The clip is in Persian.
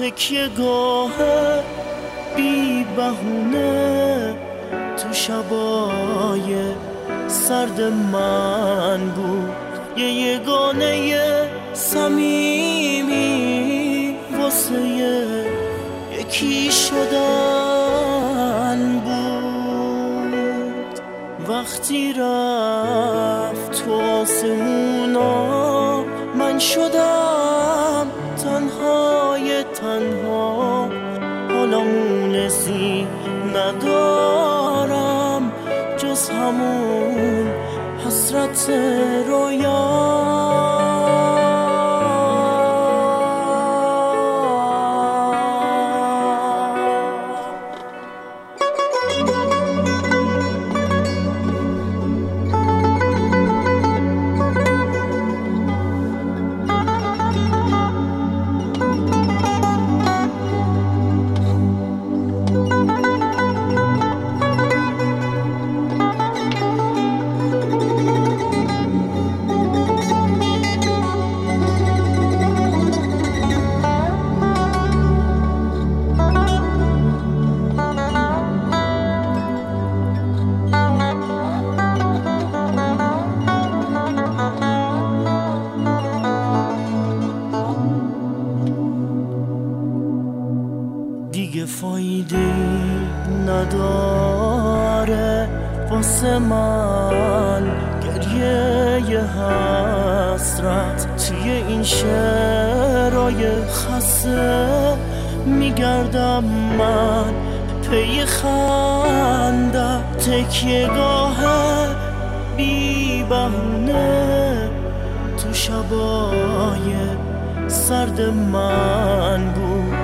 تکیه گاه بی بهونه تو شبای سرد من بود، یه یگانه صمیمی واسه یکی شدن بود. وقتی رفت تو آسمونا من شدم تنهای تنها، حالا مونسی ندارم جز همون حسرت رویا. دیگه فایده نداره واسه من گریه حسرت توی این شعرهای خسته. میگردم من پی خنده تکیه گاه بی بهونه تو شبای سرد من بود،